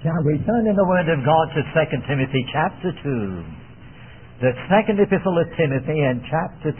Shall we turn in the Word of God to 2 Timothy chapter 2? The second epistle of Timothy and chapter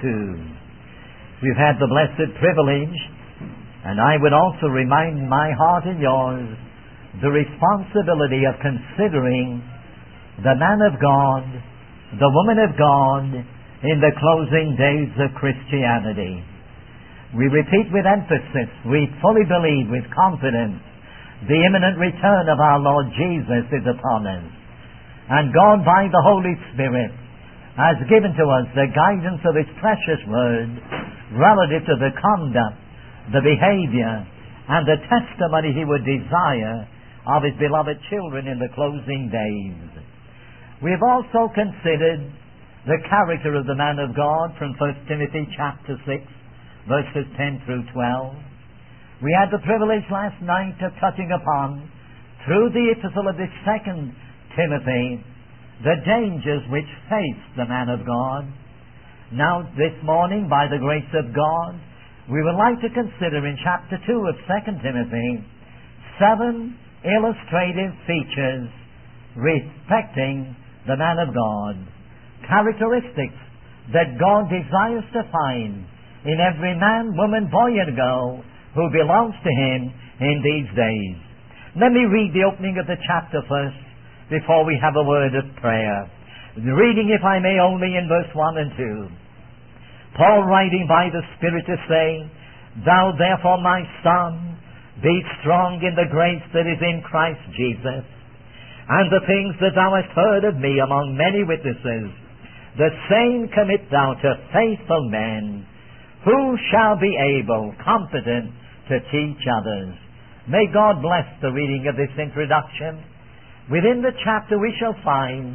2. We've had the blessed privilege, and I would also remind my heart and yours, the responsibility of considering the man of God, the woman of God, in the closing days of Christianity. We repeat with emphasis, we fully believe with confidence, the imminent return of our Lord Jesus is upon us. And God, by the Holy Spirit, has given to us the guidance of His precious Word relative to the conduct, the behavior, and the testimony He would desire of His beloved children in the closing days. We have also considered the character of the man of God from 1 Timothy chapter 6, verses 10 through 12. We had the privilege last night of touching upon, through the epistle of this 2 Timothy, the dangers which face the man of God. Now, this morning, by the grace of God, we would like to consider in chapter 2 of 2 Timothy 7 illustrative features respecting the man of God, characteristics that God desires to find in every man, woman, boy, and girl who belongs to Him in these days. Let me read the opening of the chapter first before we have a word of prayer. Reading, if I may, only in verse 1 and 2. Paul, writing by the Spirit, to say, Thou therefore, my son, be strong in the grace that is in Christ Jesus, and the things that thou hast heard of me among many witnesses, the same commit thou to faithful men, who shall be able, competent, to teach others. May God bless the reading of this introduction. Within the chapter we shall find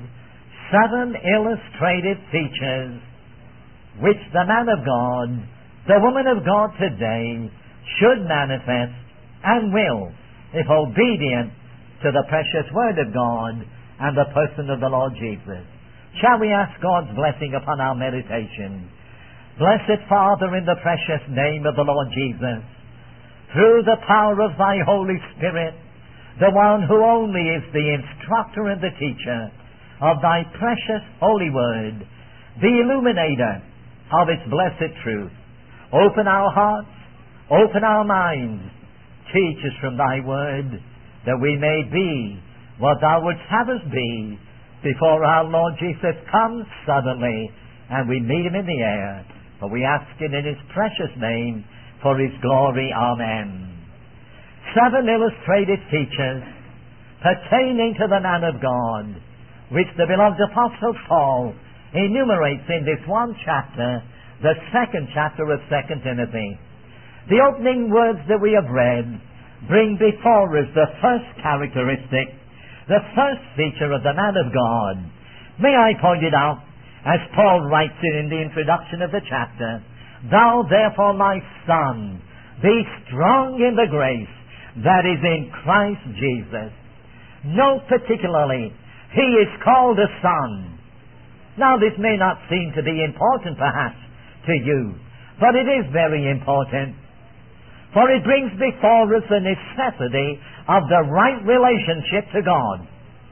7 illustrative features which the man of God, the woman of God today, should manifest and will, if obedient to the precious Word of God and the person of the Lord Jesus. Shall we ask God's blessing upon our meditation? Blessed Father, in the precious name of the Lord Jesus, through the power of Thy Holy Spirit, the one who only is the instructor and the teacher of Thy precious Holy Word, the illuminator of its blessed truth, open our hearts, open our minds, teach us from Thy Word, that we may be what Thou wouldst have us be before our Lord Jesus comes suddenly and we meet Him in the air. For we ask it in His precious name, for His glory. Amen. 7 illustrated features pertaining to the man of God, which the beloved Apostle Paul enumerates in this one chapter, the 2nd chapter of 2 Timothy. The opening words that we have read bring before us the first characteristic, the first feature of the man of God. May I point it out, as Paul writes it in the introduction of the chapter, Thou therefore, my son, be strong in the grace that is in Christ Jesus. Note particularly, he is called a son. Now this may not seem to be important perhaps to you, but it is very important, for it brings before us the necessity of the right relationship to God.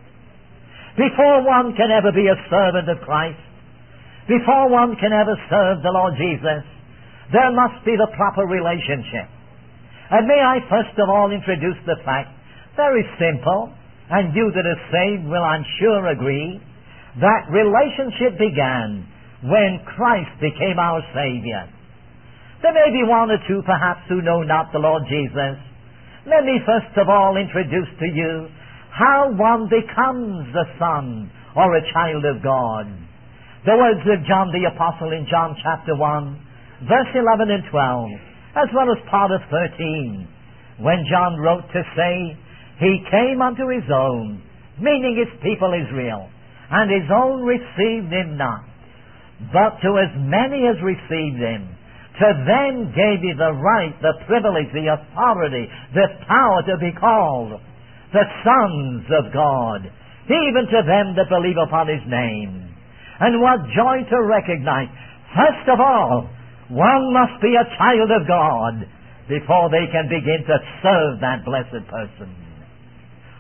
Before one can ever be a servant of Christ, before one can ever serve the Lord Jesus, there must be the proper relationship. And may I first of all introduce the fact, very simple, and you that are saved will, I'm sure, agree, that relationship began when Christ became our Savior. There may be one or two perhaps who know not the Lord Jesus. Let me first of all introduce to you how one becomes a son or a child of God. The words of John the Apostle in John chapter 1, verse 11 and 12, as well as part of 13, when John wrote to say, He came unto His own, meaning His people Israel, and His own received Him not. But to as many as received Him, to them gave He the right, the privilege, the authority, the power to be called the sons of God, even to them that believe upon His name. And what joy to recognize, first of all, one must be a child of God before they can begin to serve that blessed person.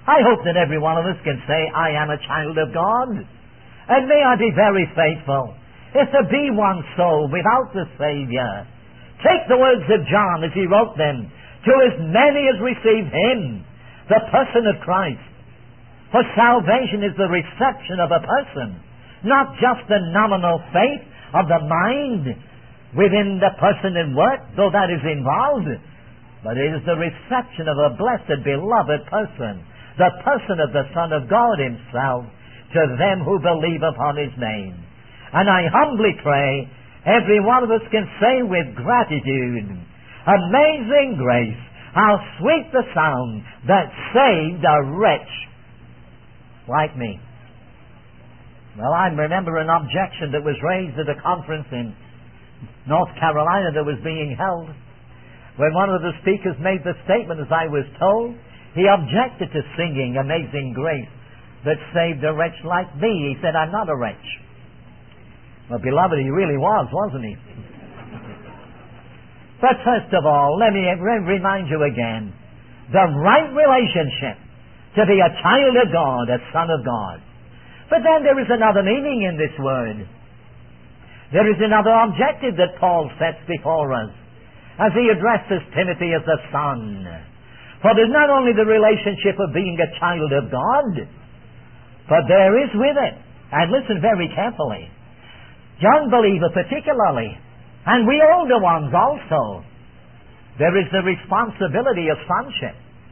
I hope that every one of us can say, I am a child of God. And may I be very faithful. If there be one soul without the Savior, take the words of John as he wrote them, to as many as receive Him, the person of Christ. For salvation is the reception of a person, not just the nominal faith of the mind within the person and work, though that is involved, but it is the reception of a blessed, beloved person, the person of the Son of God Himself, to them who believe upon His name. And I humbly pray every one of us can say with gratitude, amazing grace, how sweet the sound that saved a wretch like me. Well, I remember an objection that was raised at a conference in North Carolina that was being held. When one of the speakers made the statement, as I was told, he objected to singing Amazing Grace that saved a wretch like me. He said, I'm not a wretch. Well, beloved, he really was, wasn't he? But first of all, let me remind you again, the right relationship to be a child of God, a son of God. But then there is another meaning in this word. There is another objective that Paul sets before us as he addresses Timothy as a son. For there's not only the relationship of being a child of God, but there is with it, and listen very carefully, young believer particularly, and we older ones also, there is the responsibility of sonship.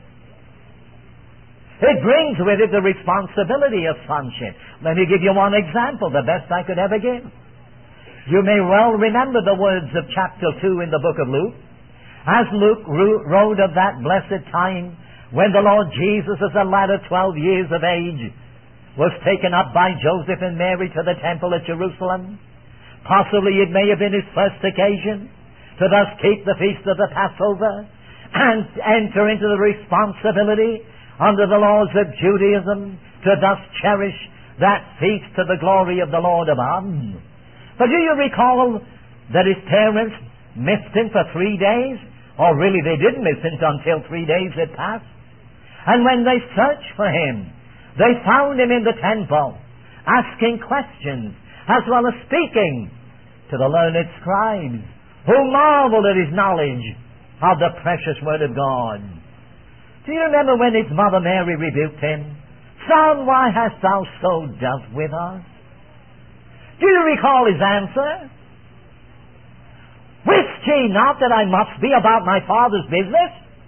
It brings with it the responsibility of sonship. Let me give you one example, the best I could ever give. You may well remember the words of chapter 2 in the book of Luke. As Luke wrote of that blessed time when the Lord Jesus, as a lad of 12 years of age, was taken up by Joseph and Mary to the temple at Jerusalem. Possibly it may have been his first occasion to thus keep the feast of the Passover and enter into the responsibility under the laws of Judaism to thus cherish that feast to the glory of the Lord above. But do you recall that his parents missed him for 3 days? Or really they didn't miss him until 3 days had passed. And when they searched for him, they found him in the temple, asking questions, as well as speaking to the learned scribes, who marveled at his knowledge of the precious word of God. Do you remember when his mother Mary rebuked him? Son, why hast thou so dealt with us? Do you recall his answer? Wist ye not that I must be about my Father's business?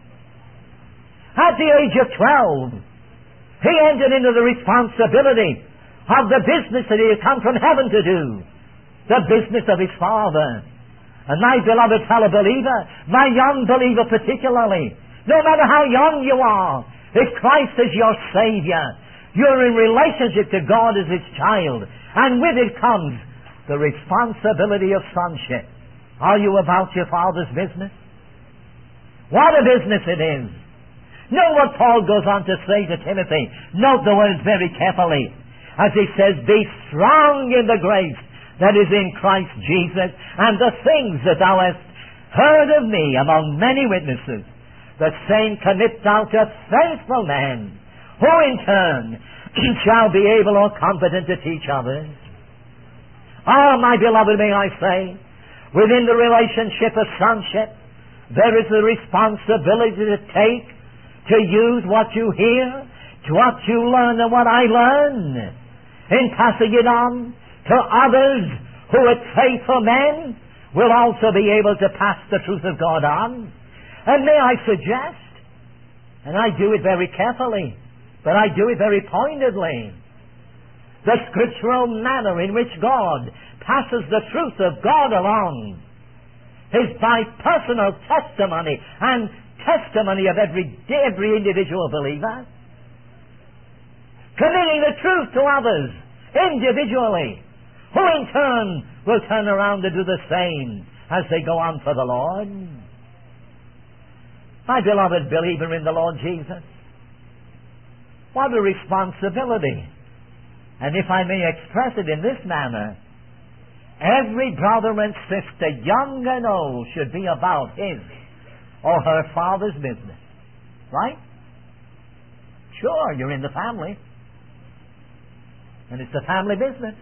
At the age of 12, he entered into the responsibility of the business that he had come from heaven to do, the business of his Father. And my beloved fellow believer, my young believer particularly, no matter how young you are, if Christ is your Savior, you're in relationship to God as His child, and with it comes the responsibility of sonship. Are you about your Father's business? What a business it is! Note what Paul goes on to say to Timothy. Note the words very carefully. As he says, be strong in the grace that is in Christ Jesus, and the things that thou hast heard of me among many witnesses, the same commit thou to faithful men, who in turn shall be able or competent to teach others. Ah, my beloved, may I say, within the relationship of sonship, there is a responsibility to take, to use what you hear, to what you learn and what I learn, in passing it on to others who at faithful men will also be able to pass the truth of God on. And may I suggest, and I do it very carefully, but I do it very pointedly, the scriptural manner in which God passes the truth of God along is by personal testimony and testimony of every individual believer, committing the truth to others individually, who in turn will turn around and do the same as they go on for the Lord. My beloved believer in the Lord Jesus, what a responsibility. And if I may express it in this manner, every brother and sister, young and old, should be about his or her Father's business. Right? sure you're in the family. And it's a family business.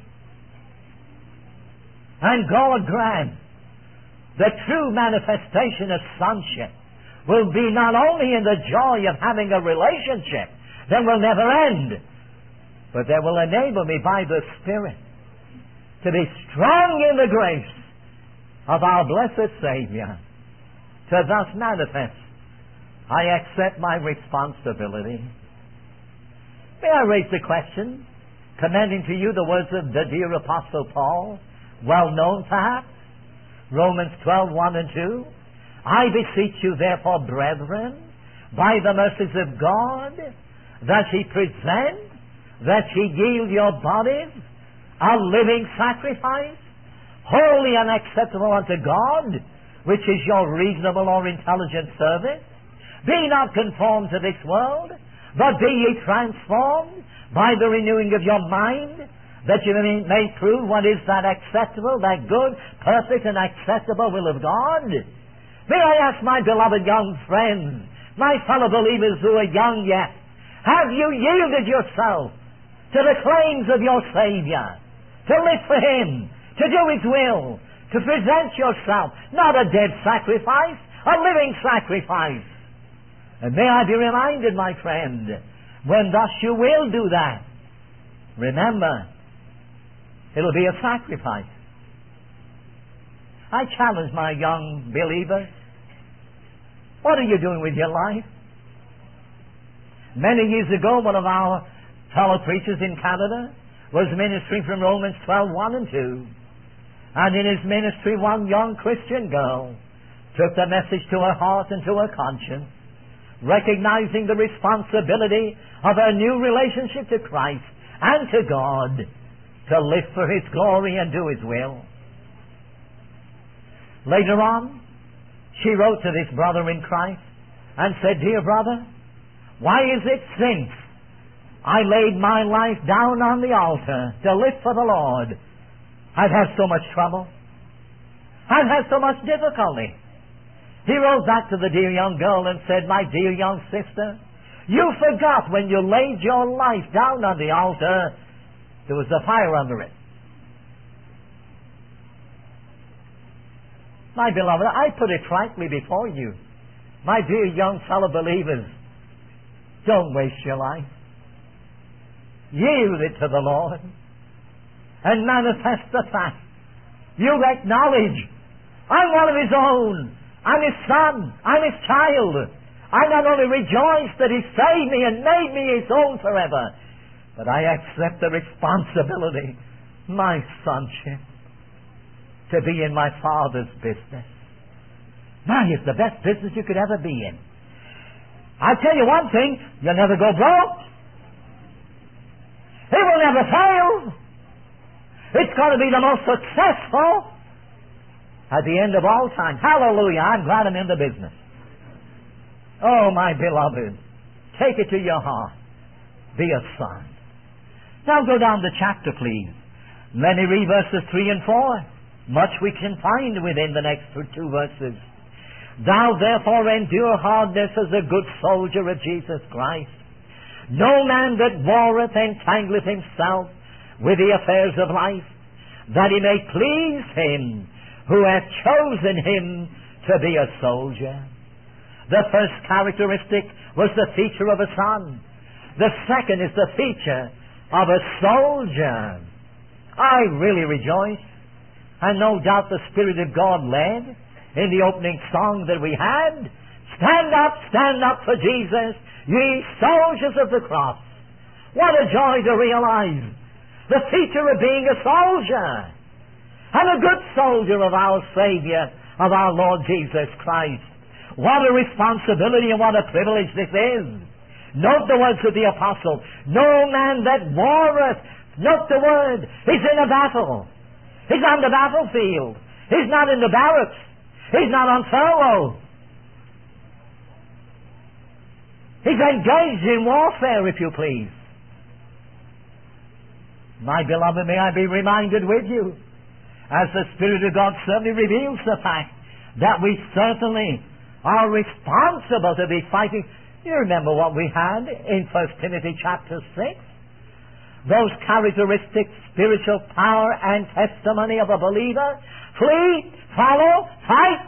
And God grant the true manifestation of sonship will be not only in the joy of having a relationship that will never end, but that will enable me by the Spirit to be strong in the grace of our blessed Savior, to thus manifest I accept my responsibility. May I raise the question, commending to you the words of the dear Apostle Paul, well known perhaps, Romans 12:1 and 2. I beseech you therefore, brethren, by the mercies of God, that ye present, that ye yield your bodies a living sacrifice, holy and acceptable unto God, which is your reasonable or intelligent service. Be not conformed to this world, but be ye transformed by the renewing of your mind, that you may prove what is that acceptable, that good, perfect, and acceptable will of God. May I ask my beloved young friends, my fellow believers who are young yet, have you yielded yourself to the claims of your Savior, to live for Him, to do His will, to present yourself, not a dead sacrifice, a living sacrifice? And may I be reminded, my friend, when thus you will do that, remember, it'll be a sacrifice. I challenge my young believers. What are you doing with your life? Many years ago, one of our fellow preachers in Canada was ministering from Romans 12:1 and 2. And in his ministry, one young Christian girl took the message to her heart and to her conscience, recognizing the responsibility of her new relationship to Christ and to God, to live for His glory and do His will. Later on, she wrote to this brother in Christ and said, "Dear brother, why is it since I laid my life down on the altar to live for the Lord, I've had so much trouble? I've had so much difficulty." He wrote back to the dear young girl and said, "My dear young sister, you forgot when you laid your life down on the altar, there was a fire under it." My beloved, I put it frankly before you. My dear young fellow believers, don't waste your life. Yield it to the Lord and manifest the fact. You acknowledge, I'm one of His own. I'm His son. I'm His child. I not only rejoice that He saved me and made me His own forever, but I accept the responsibility, my sonship, to be in my Father's business. My, it's the best business you could ever be in. I'll tell you one thing, you'll never go broke. It will never fail. It's going to be the most successful at the end of all time. Hallelujah, I'm glad I'm in the business. Oh, my beloved, take it to your heart. Be a son. Now go down the chapter, please. Let me read verses 3 and 4. Much we can find within the next two verses. Thou therefore endure hardness as a good soldier of Jesus Christ. No man that warreth entangleth himself with the affairs of life, that he may please Him who hath chosen him to be a soldier. The first characteristic was the feature of a son. The second is the feature of a soldier. I really rejoice, and no doubt the Spirit of God led in the opening song that we had. Stand up for Jesus, ye soldiers of the cross. What a joy to realize the feature of being a soldier, and a good soldier of our Savior, of our Lord Jesus Christ. What a responsibility and what a privilege this is. Note the words of the apostle. No man that warreth, note the word, he's in a battle. He's on the battlefield. He's not in the barracks. He's not on furlough. He's engaged in warfare, if you please. My beloved, may I be reminded with you, as the Spirit of God certainly reveals the fact that we certainly are responsible to be fighting. You remember what we had in 1 Timothy chapter 6? Those characteristics, spiritual power and testimony of a believer. Flee, follow, fight.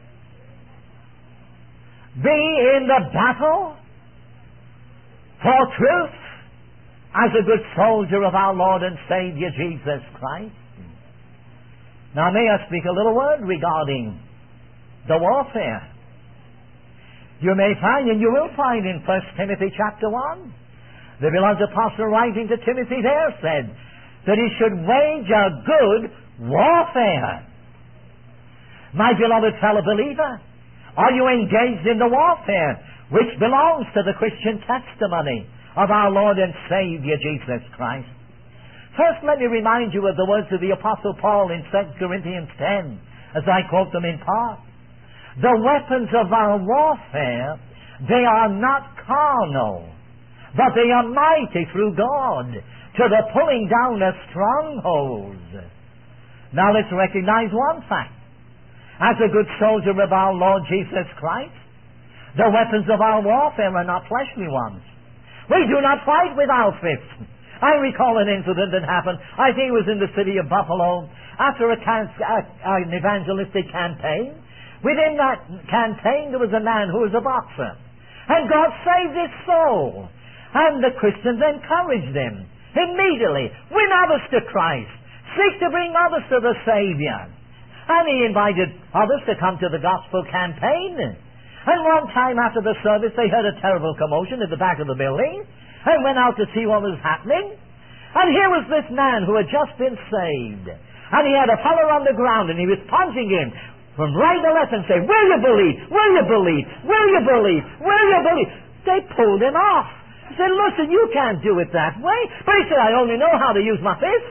Be in the battle for truth as a good soldier of our Lord and Savior Jesus Christ. Now may I speak a little word regarding the warfare. You may find, and you will find in 1 Timothy chapter 1, the beloved apostle writing to Timothy there said that he should wage a good warfare. My beloved fellow believer, are you engaged in the warfare which belongs to the Christian testimony of our Lord and Savior Jesus Christ? First, let me remind you of the words of the Apostle Paul in 2 Corinthians 10, as I quote them in part. The weapons of our warfare, they are not carnal, but they are mighty through God to the pulling down of strongholds. Now let's recognize one fact. As a good soldier of our Lord Jesus Christ, the weapons of our warfare are not fleshly ones. We do not fight with our fists. I recall an incident that happened, I think it was in the city of Buffalo, after an evangelistic campaign. Within that campaign there was a man who was a boxer. And God saved his soul. And the Christians encouraged him. Immediately, win others to Christ. Seek to bring others to the Savior. And he invited others to come to the gospel campaign. And one time after the service, they heard a terrible commotion at the back of the building and went out to see what was happening. And here was this man who had just been saved. And he had a fellow on the ground, and he was punching him from right to left and saying, "Will you believe? Will you believe? Will you believe? Will you believe?" They pulled him off. He said, "Listen, you can't do it that way." But he said, "I only know how to use my fist."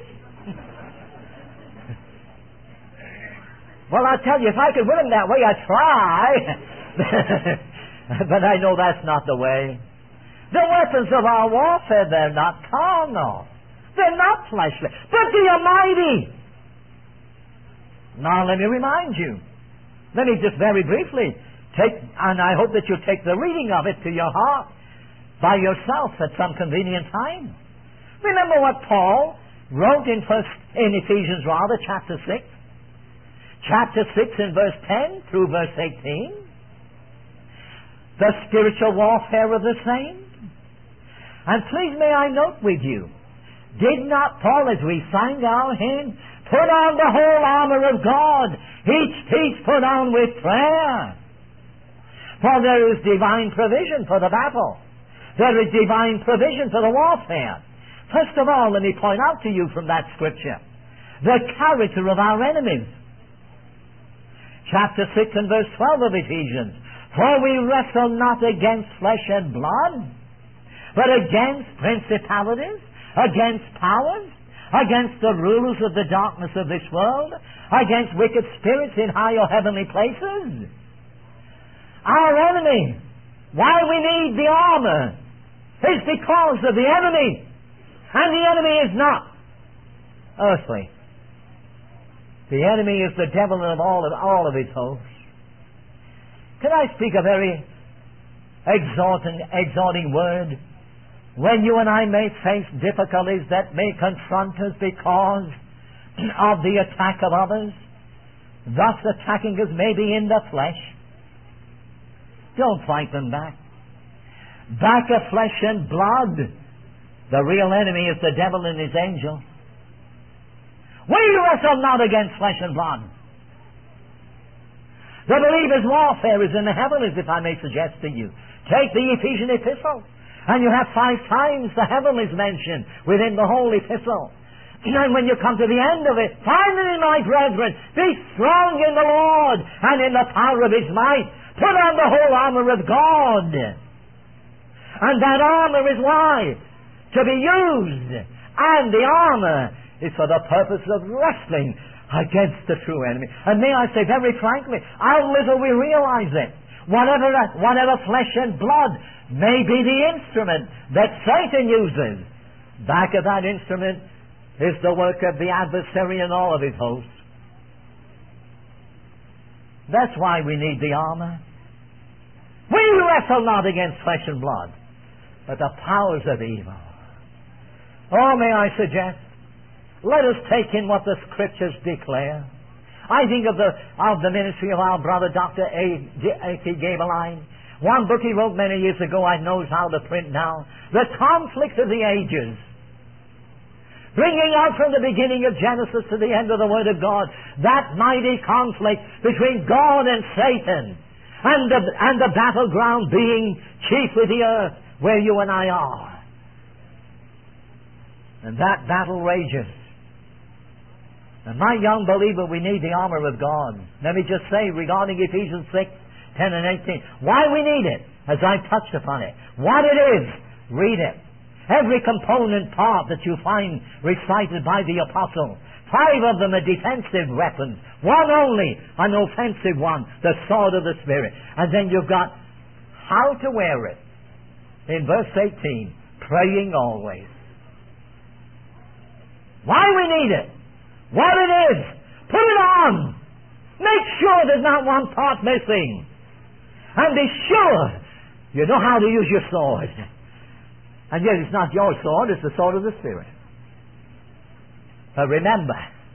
Well, I tell you, if I could win him that way, I'd try. But I know that's not the way. The weapons of our warfare, they're not carnal. They're not fleshly. But they are mighty. Now, let me remind you. Let me just very briefly take, and I hope that you take the reading of it to your heart by yourself at some convenient time. Remember what Paul wrote in Ephesians chapter 6? Chapter 6 in verse 10 through verse 18. The spiritual warfare of the saints. And please may I note with you, did not Paul, as we sang our hymn, put on the whole armor of God, each piece put on with prayer? For there is divine provision for the battle. There is divine provision for the warfare. First of all, let me point out to you from that scripture the character of our enemies. Chapter 6 and verse 12 of Ephesians. For we wrestle not against flesh and blood, but against principalities, against powers, against the rulers of the darkness of this world, against wicked spirits in high or heavenly places. Our enemy, why we need the armor, is because of the enemy. And the enemy is not earthly. The enemy is the devil and all of his hosts. Can I speak a very exhorting word? When you and I may face difficulties that may confront us because of the attack of others, thus attacking us maybe in the flesh, don't fight them back. Back of flesh and blood, the real enemy is the devil and his angels. We wrestle not against flesh and blood. The believer's warfare is in the heavens, if I may suggest to you. Take the Ephesian epistle, and you have 5 times the heavenlies mentioned within the whole epistle. And when you come to the end of it, finally, my brethren, be strong in the Lord and in the power of His might. Put on the whole armor of God. And that armor is why? To be used. And the armor is for the purpose of wrestling against the true enemy. And may I say very frankly, how little we realize it. Whatever flesh and blood may be the instrument that Satan uses, back of that instrument is the work of the adversary and all of his hosts. That's why we need the armor. We wrestle not against flesh and blood, but the powers of evil. Oh, may I suggest, let us take in what the Scriptures declare. I think of the ministry of our brother Dr. A.T. Gabeline. One book he wrote many years ago, I knows how to print now. The Conflict of the Ages. Bringing out from the beginning of Genesis to the end of the Word of God, that mighty conflict between God and Satan, and the battleground being chiefly the earth, where you and I are. And that battle rages. And my young believer, we need the armor of God. Let me just say, regarding Ephesians 6, 10 and 18, why we need it, as I touched upon it. What it is, read it. Every component part that you find recited by the apostle. 5 of them are defensive weapons. One only, an offensive one, the sword of the Spirit. And then you've got how to wear it. In verse 18, praying always. Why we need it. What it is. Put it on. Make sure there's not one part missing. And be sure you know how to use your sword. And yet it's not your sword, it's the sword of the Spirit. But remember,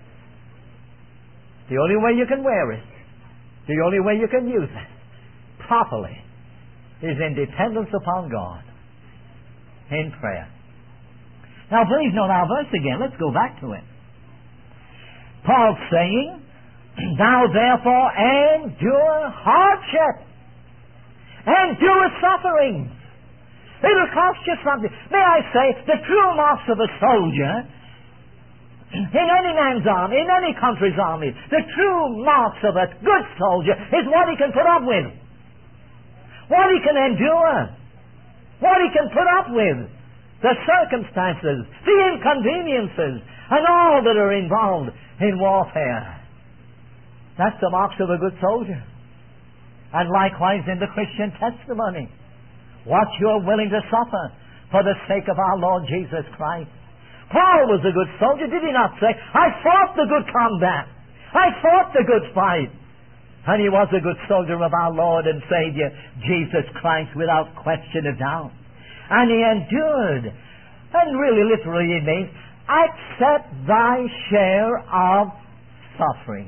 the only way you can wear it, the only way you can use it properly, is in dependence upon God, in prayer. Now please note our verse again. Let's go back to it. Paul's saying, thou therefore endure hardship, endure suffering. It'll cost you something. May I say, the true marks of a soldier, in any man's army, in any country's army, the true marks of a good soldier is what he can put up with. What he can endure. What he can put up with. The circumstances, the inconveniences, and all that are involved in warfare. That's the marks of a good soldier. And likewise in the Christian testimony. What you're willing to suffer for the sake of our Lord Jesus Christ. Paul was a good soldier, did he not say, I fought the good combat. I fought the good fight. And he was a good soldier of our Lord and Savior, Jesus Christ, without question of doubt. And he endured. And really, literally, it means, accept thy share of suffering.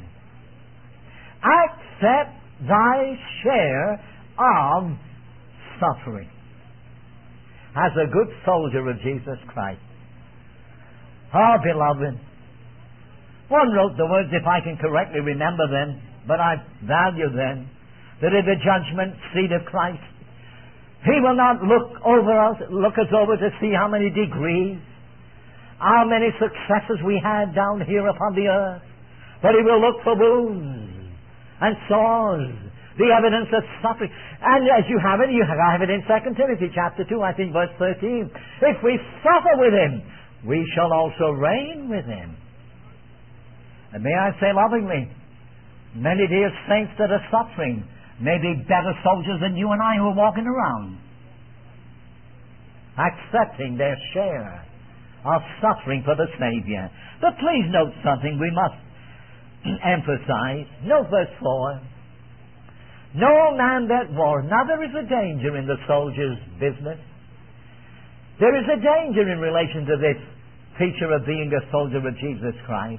Accept thy share of suffering. As a good soldier of Jesus Christ. Oh, beloved. One wrote the words, if I can correctly remember them, but I value them, that at the judgment seat of Christ, He will not look us over to see how many degrees, how many successes we had down here upon the earth, but He will look for wounds and sores, the evidence of suffering. And as you have it in 2 Timothy chapter 2, I think verse 13. If we suffer with Him, we shall also reign with Him. And may I say lovingly, many dear saints that are suffering may be better soldiers than you and I who are walking around, accepting their share of suffering for the Savior. But please note something we must emphasize. Note verse 4. No man that war. Now there is a danger in the soldier's business. There is a danger in relation to this feature of being a soldier of Jesus Christ.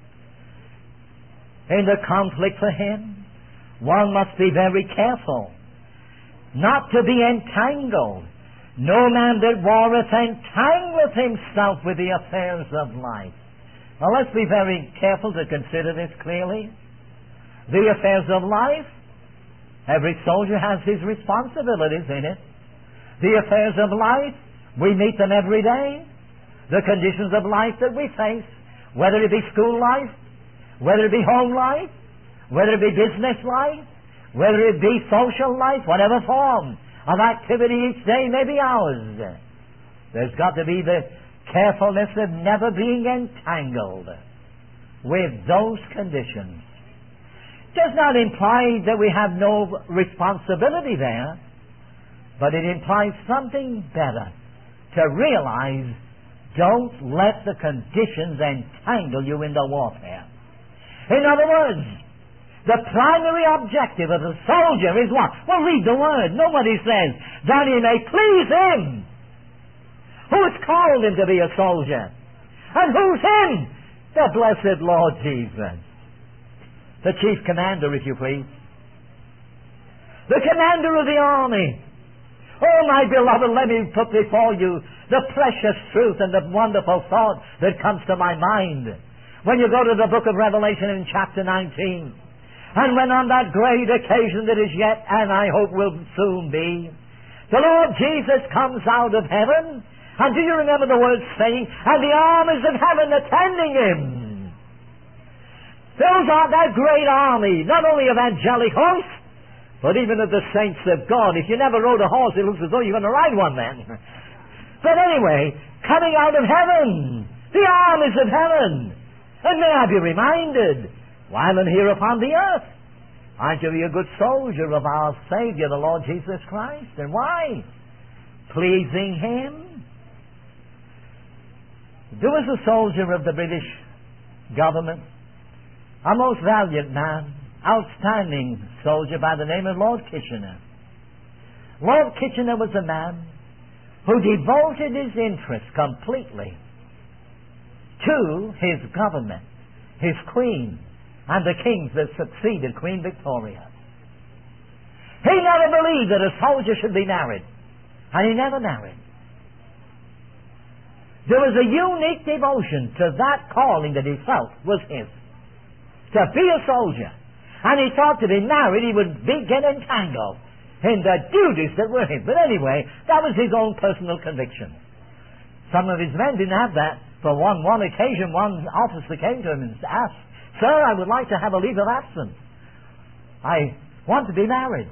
In the conflict for him, one must be very careful not to be entangled. No man that warreth entangleth himself with the affairs of life. Now let's be very careful to consider this clearly. The affairs of life, every soldier has his responsibilities in it. The affairs of life, we meet them every day. The conditions of life that we face, whether it be school life, whether it be home life, whether it be business life, whether it be social life, whatever form of activity each day may be ours. There's got to be the carefulness of never being entangled with those conditions. It does not imply that we have no responsibility there, but it implies something better. To realize, don't let the conditions entangle you in the warfare. In other words, The primary objective of the soldier is what? Well, read the Word. Nobody says that he may please Him. Who has called him to be a soldier? And who's Him? The blessed Lord Jesus. The chief commander, if you please. The commander of the army. Oh, my beloved, let me put before you the precious truth and the wonderful thought that comes to my mind. When you go to the book of Revelation in chapter 19, and when on that great occasion that is yet, and I hope will soon be, the Lord Jesus comes out of heaven, and do you remember the words saying, and the armies of heaven attending Him? Those are that great army, not only of angelic hosts, but even of the saints of God. If you never rode a horse, it looks as though you're going to ride one then. But anyway, coming out of heaven, the armies of heaven. And may I be reminded, while I'm here upon the earth, I'm to be a good soldier of our Savior, the Lord Jesus Christ. And why? Pleasing Him. There was a soldier of the British government, a most valiant man, outstanding soldier by the name of Lord Kitchener. Lord Kitchener was a man who devoted his interest completely to his government, his queen, and the kings that succeeded Queen Victoria. He never believed that a soldier should be married, and he never married. There was a unique devotion to that calling that he felt was his, to be a soldier. And he thought to be married, he would get entangled in the duties that were his. But anyway, that was his own personal conviction. Some of his men didn't have that. For one occasion, one officer came to him and asked, "Sir, I would like to have a leave of absence. I want to be married."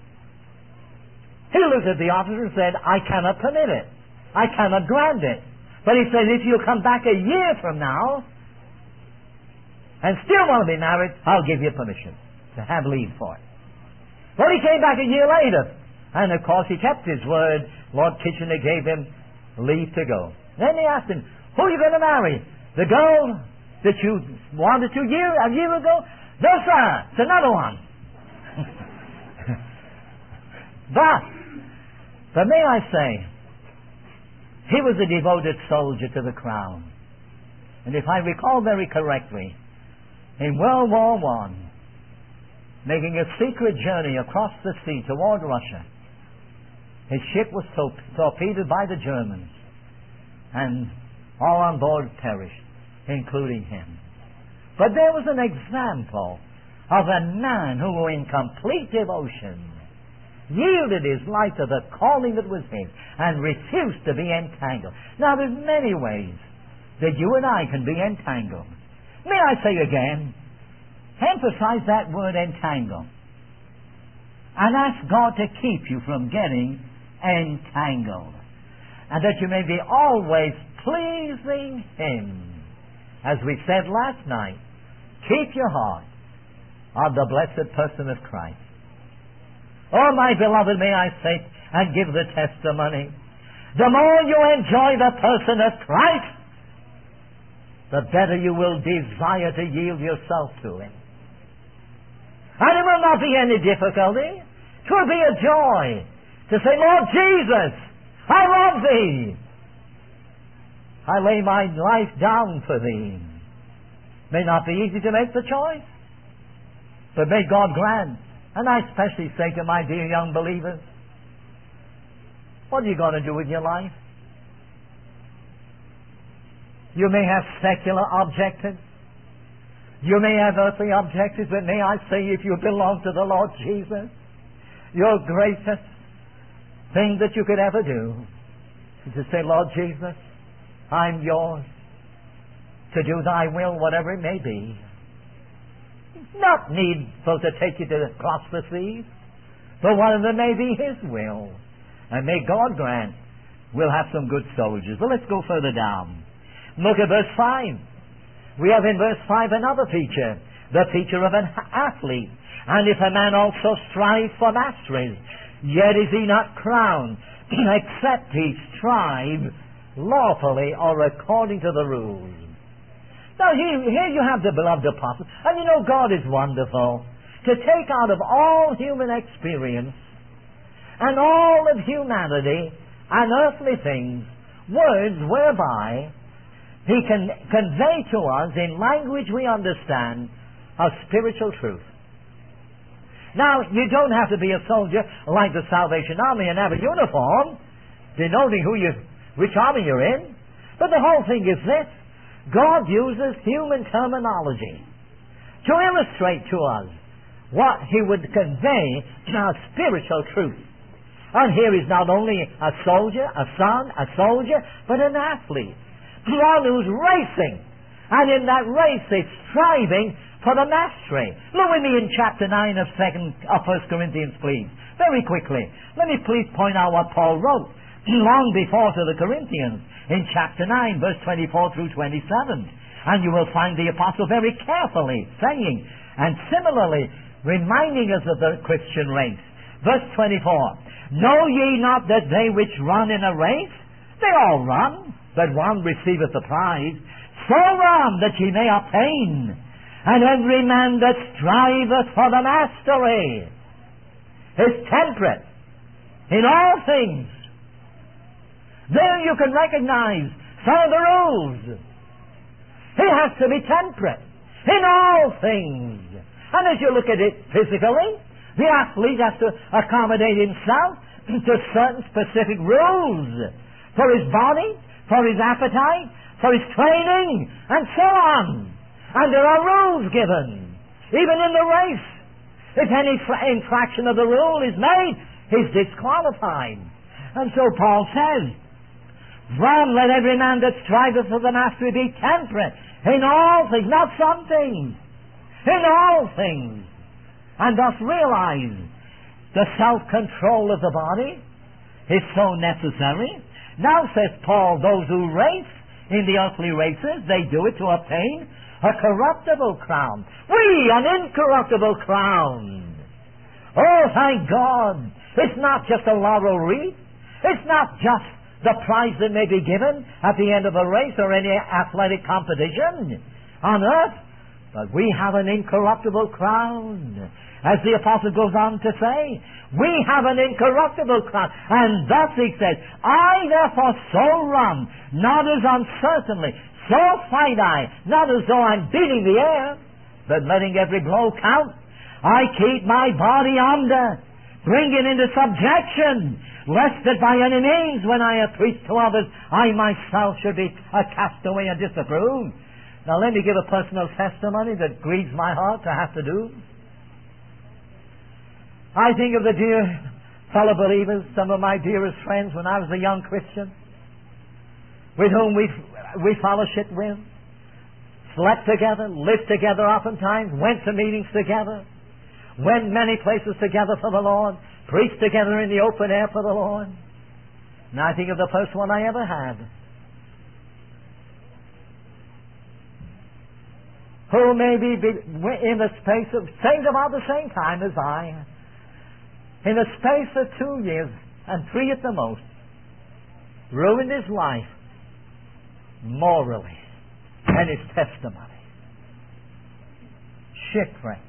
He looked at the officer and said, "I cannot permit it. I cannot grant it." But he said, "If you come back a year from now and still want to be married, I'll give you permission to have leave for it." Well, he came back a year later, and of course he kept his word. Lord Kitchener gave him leave to go. Then he asked him, "Who are you going to marry? The girl that you wanted to a year ago?" "No, sir, it's another one." But may I say, he was a devoted soldier to the crown. And if I recall very correctly, in World War I, making a secret journey across the sea toward Russia, his ship was torpedoed by the Germans, and all on board perished, including him. But there was an example of a man who, in complete devotion, yielded his life to the calling that was his and refused to be entangled. Now, there's many ways that you and I can be entangled. May I say again, emphasize that word entangle, and ask God to keep you from getting entangled, and that you may be always pleasing Him. As we said last night, keep your heart on the blessed person of Christ. Oh, my beloved, may I say and give the testimony, the more you enjoy the person of Christ, the better you will desire to yield yourself to Him. And it will not be any difficulty. It will be a joy to say, "Lord Jesus, I love Thee. I lay my life down for Thee." May not be easy to make the choice, but may God grant. And I especially say to my dear young believers, what are you going to do with your life? You may have secular objectives. You may have earthly objectives, but may I say, if you belong to the Lord Jesus, your greatest thing that you could ever do is to say, "Lord Jesus, I'm yours, to do Thy will, whatever it may be." Not needful to take you to across the seas, but whatever may be His will. And may God grant we'll have some good soldiers. Well, let's go further down. Look at verse 5. We have in verse 5 another feature, the feature of an athlete. "And if a man also strive for mastery, yet is he not crowned, except he strive lawfully or according to the rules." Now here you have the beloved apostle. And you know, God is wonderful. to take out of all human experience and all of humanity and earthly things words whereby He can convey to us in language we understand a spiritual truth. Now, you don't have to be a soldier like the Salvation Army and have a uniform denoting which army you're in. But the whole thing is this: God uses human terminology to illustrate to us what He would convey as spiritual truth. And here is not only a soldier, a son, a soldier, but an athlete. One who's racing. And in that race is striving for the mastery. Look with me in chapter 9 of 1 Corinthians, please. Very quickly. Let me please point out what Paul wrote long before to the Corinthians in chapter 9, verse 24 through 27. And you will find the apostle very carefully saying, and similarly reminding us of the Christian race. Verse 24. Know ye not that they which run in a race, they all run, but one receiveth the prize. So run that ye may obtain. And every man that striveth for the mastery is temperate in all things. There you can recognize some of the rules. He has to be temperate in all things. And as you look at it physically, the athlete has to accommodate himself to certain specific rules for his body, for his appetite, for his training, and so on. And there are rules given, even in the race. If any infraction of the rule is made, he's disqualified. And so Paul says, run, let every man that striveth for the mastery be temperate in all things, not some things, in all things. And thus realize the self-control of the body is so necessary. Now, says Paul, those who race in the earthly races, they do it to obtain a corruptible crown. We, an incorruptible crown. Oh, thank God. It's not just a laurel wreath. It's not just the prize that may be given at the end of a race or any athletic competition on earth. But we have an incorruptible crown. As the apostle goes on to say, we have an incorruptible crown. And thus he said, I therefore so run, not as uncertainly, so fight I, not as though I'm beating the air, but letting every blow count. I keep my body under, bring it into subjection, lest that by any means, when I have preached to others, I myself should be cast away and disapproved. Now let me give a personal testimony that grieves my heart to have to do. I think of the dear fellow believers, some of my dearest friends when I was a young Christian, with whom we fellowshiped with, slept together, lived together oftentimes, went to meetings together, went many places together for the Lord, preached together in the open air for the Lord. And I think of the first one I ever had, who maybe in the space of, saying about the same time as I, in the space of 2 years, and 3 at the most, ruined his life morally and his testimony. Shipwreck.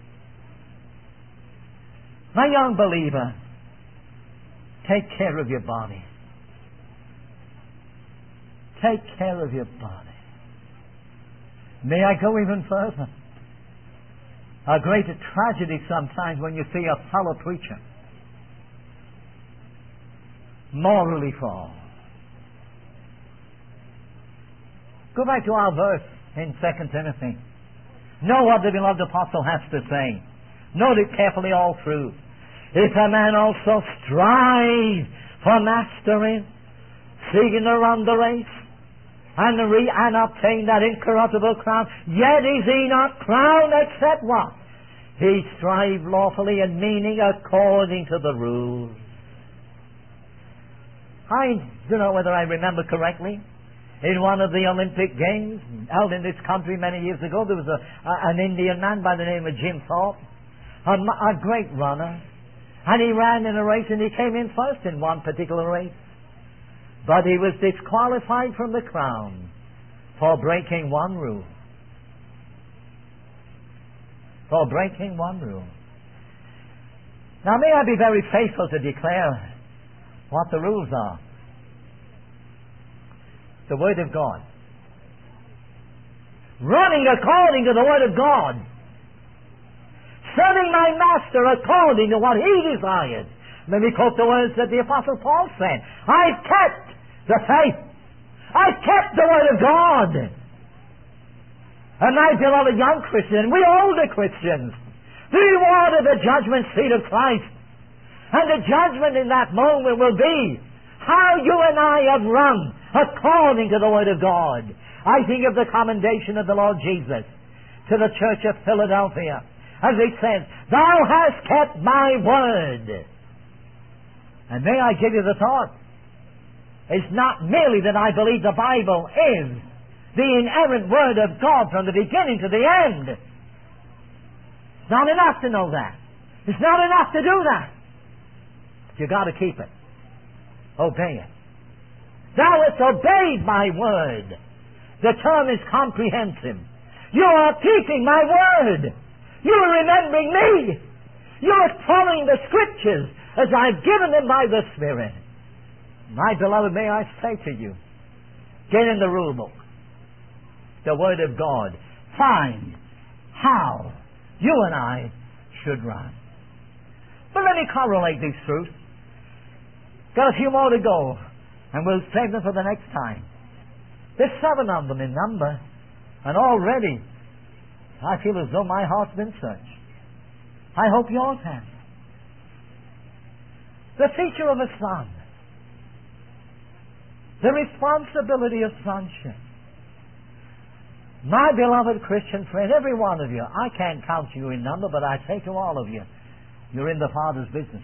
My young believer, take care of your body. Take care of your body. May I go even further? A great tragedy sometimes when you see a fellow preacher morally fall. Go back to our verse in 2 Timothy. Know what the beloved apostle has to say. Note it carefully all through. If a man also strive for mastery, seeking to run the race, and obtain that incorruptible crown, yet is he not crowned except what? He strive lawfully and meaning according to the rules. I don't know whether I remember correctly. In one of the Olympic Games held in this country many years ago, there was an Indian man by the name of Jim Thorpe, a great runner. And he ran in a race and he came in first in one particular race. But he was disqualified from the crown for breaking one rule. for breaking one rule. Now may I be very faithful to declare what the rules are. The Word of God. Running according to the Word of God. Serving my Master according to what He desired. Let me quote the words that the Apostle Paul said. I've kept the faith. I've kept the Word of God. And my beloved young Christian, we older Christians, the reward of the judgment seat of Christ. And the judgment in that moment will be how you and I have run according to the Word of God. I think of the commendation of the Lord Jesus to the church of Philadelphia, as He says, Thou hast kept my word. And may I give you the thought, it's not merely that I believe the Bible is the inerrant Word of God from the beginning to the end. It's not enough to know that. It's not enough to do that. You've got to keep it. Obey it. Thou hast obeyed my word. The term is comprehensive. You are keeping my word. You are remembering me. You are following the Scriptures as I've given them by the Spirit. My beloved, may I say to you, get in the rule book, the Word of God. Find how you and I should run. But let me correlate these truths. Got a few more to go, and we'll save them for the next time. There's 7 of them in number, and already I feel as though my heart's been searched. I hope yours has. The feature of a son. The responsibility of sonship. My beloved Christian friend, every one of you, I can't count you in number, but I say to all of you, you're in the Father's business.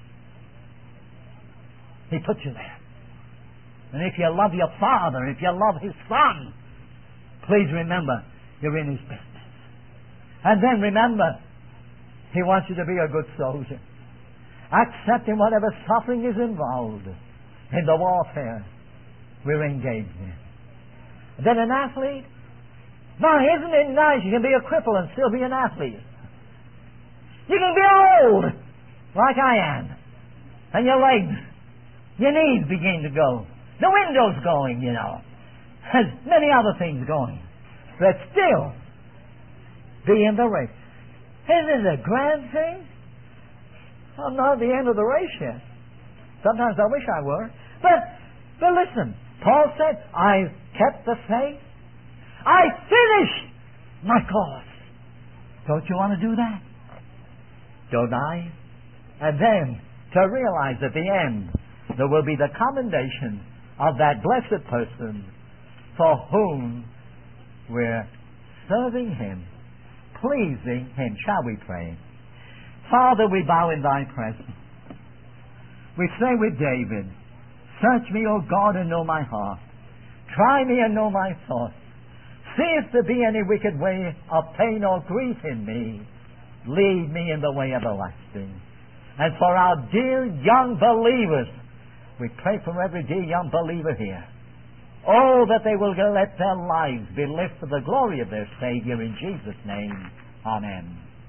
He put you there. And if you love your Father, if you love His Son, please remember, you're in His business. And then remember, He wants you to be a good soldier, accepting whatever suffering is involved in the warfare we're engaged in. And then an athlete. Now, isn't it nice? You can be a cripple and still be an athlete. You can be old, like I am, and your legs, your knees begin to go. The window's going, you know. There's many other things going. But still, be in the race. Isn't it a grand thing? I'm not at the end of the race yet. Sometimes I wish I were. But listen, Paul said, I've kept the faith. I finished my course. Don't you want to do that? Don't I? And then, to realize at the end, there will be the commendation of that blessed person for whom we're serving Him, pleasing Him. Shall we pray? Father, we bow in Thy presence. We say with David, search me, O God, and know my heart. Try me and know my thoughts. See if there be any wicked way of pain or grief in me. Lead me in the way everlasting. And for our dear young believers, we pray for every dear young believer here. Oh, that they will let their lives be lived for the glory of their Savior in Jesus' name. Amen.